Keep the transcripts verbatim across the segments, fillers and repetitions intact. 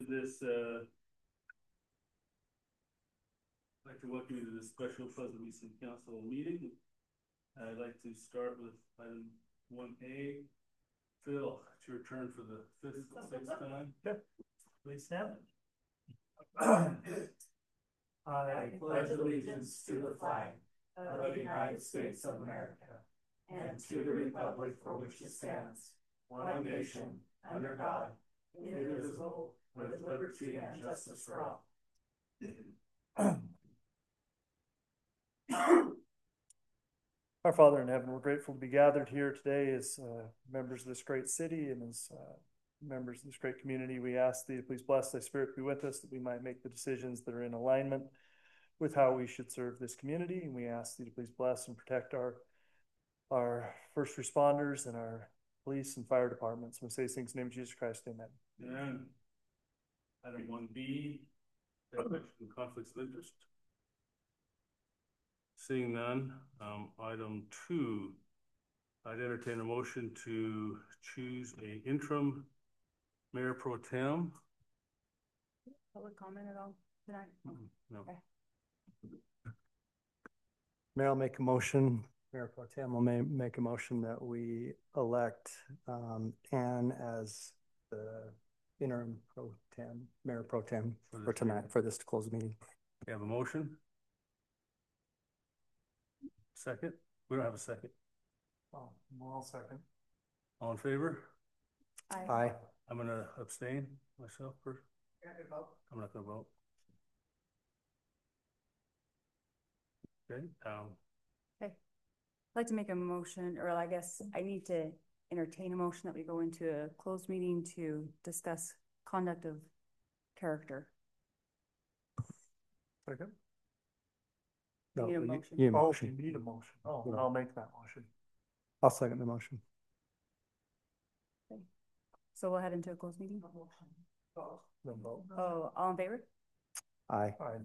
this, uh, I'd like to welcome you to this special Pleasant View City Council meeting. I'd like to start with item one A. Phil, it's your turn for the fifth, sixth time. Sure. Please stand. I pledge allegiance to the flag of the United States of America and to the republic for which it stands, one nation, under God, indivisible, with liberty and justice for all. Our Father in heaven, we're grateful to be gathered here today as uh, members of this great city and as uh, members of this great community. We ask thee to please bless thy spirit be with us, that we might make the decisions that are in alignment with how we should serve this community. And we ask thee to please bless and protect our our first responders and our police and fire departments. We say these things in the name of Jesus Christ, amen. Amen. Item one B, conflicts of interest. Seeing none, um, item two, I'd entertain a motion to choose a interim mayor pro tem. Public comment at all tonight? No. Okay. Mayor, I'll make a motion, Mayor Pro Tem will ma make a motion that we elect um, Ann as the interim Pro Tem, Mayor Pro Tem for, for tonight, meeting. for this closed meeting. We have a motion. Second? We don't have a second. Oh, I'll second. All in favor? Aye. Aye. I'm going to abstain myself. For, I'm not going to vote. Okay. Um, Okay. I'd like to make a motion, or I guess I need to entertain a motion that we go into a closed meeting to discuss conduct of character. Second. You need a you- motion. you need a Oh, motion. you need a motion. Oh, Yeah. I'll make that motion. I'll second the motion. Okay. So we'll head into a closed meeting. Then vote. Oh, all in favor? Aye. Aye.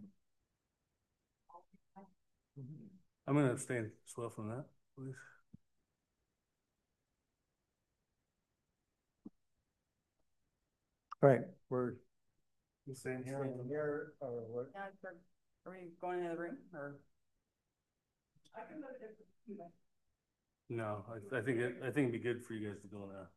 I'm going to abstain as well from that, please. All right, we're You staying here in here or what? Yeah, are we going into the room or? No, I, I think it, I think it'd be good for you guys to go now.